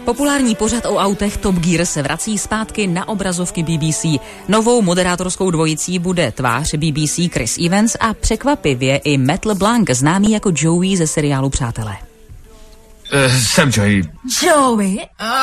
Populární pořad o autech Top Gear se vrací zpátky na obrazovky BBC. Novou moderátorskou dvojicí bude tvář BBC Chris Evans a překvapivě i Matt LeBlanc, známý jako Joey ze seriálu Přátelé. Jsem Joey. Joey?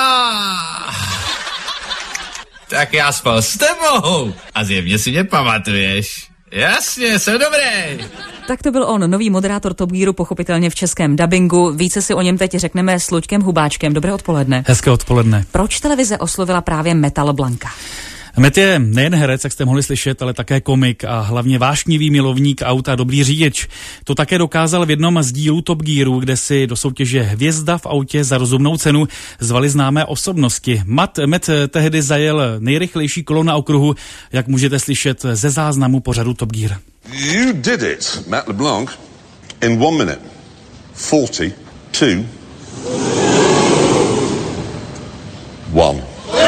Tak já spal s tebou a zjevně si mě pamatuješ. Jasně, jsem dobrý. Tak to byl on, nový moderátor Top Gearu, pochopitelně v českém dabingu. Více si o něm teď řekneme s Luďkem Hubáčkem. Dobré odpoledne. Hezké odpoledne. Proč televize oslovila právě Matta LeBlanca? Matt je nejen herec, jak jste mohli slyšet, ale také komik a hlavně vášnivý milovník aut a dobrý řidič. To také dokázal v jednom z dílů Top Gearu, kde si do soutěže Hvězda v autě za rozumnou cenu zvali známé osobnosti. Matt tehdy zajel nejrychlejší kolo na okruhu, jak můžete slyšet ze záznamu pořadu Top Gear. You did it, Matt LeBlanc, in 1 minute, 42, 1.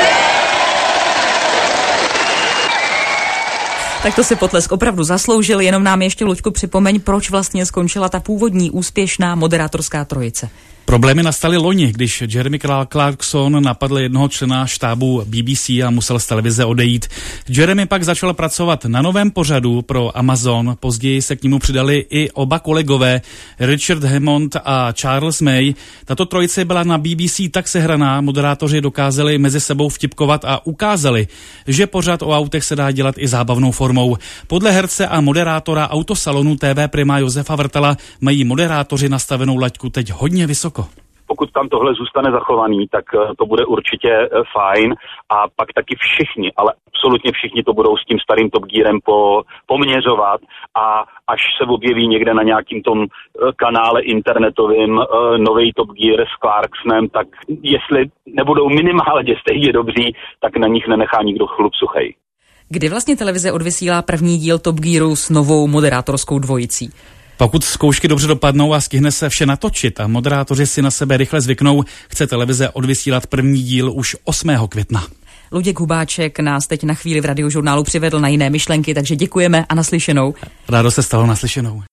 Tak to si potlesk opravdu zasloužil, jenom nám ještě, Luďku, připomeň, proč vlastně skončila ta původní úspěšná moderátorská trojice. Problémy nastaly loni, když Jeremy Clarkson napadl jednoho člena štábu BBC a musel z televize odejít. Jeremy pak začal pracovat na novém pořadu pro Amazon, později se k němu přidali i oba kolegové, Richard Hammond a Charles May. Tato trojice byla na BBC tak sehraná, moderátoři dokázali mezi sebou vtipkovat a ukázali, že pořad o autech se dá dělat i zábavnou formou. Podle herce a moderátora autosalonu TV Prima Josefa Vrtala mají moderátoři nastavenou laťku teď hodně vysoko. Pokud tam tohle zůstane zachovaný, tak to bude určitě fajn a pak taky všichni, ale absolutně všichni to budou s tím starým Top Gearem poměřovat a až se objeví někde na nějakým tom kanále internetovým nový Top Gear s Clarksonem, tak jestli nebudou minimálně stejně dobří, tak na nich nenechá nikdo chlup suchej. Kdy vlastně televize odvysílá první díl Top Gearu s novou moderátorskou dvojicí? Pokud zkoušky dobře dopadnou a stihne se vše natočit a moderátoři si na sebe rychle zvyknou, chce televize odvysílat první díl už 8. května. Luděk Hubáček nás teď na chvíli v Radiožurnálu přivedl na jiné myšlenky, takže děkujeme a naslyšenou. Rádo se stalo, naslyšenou.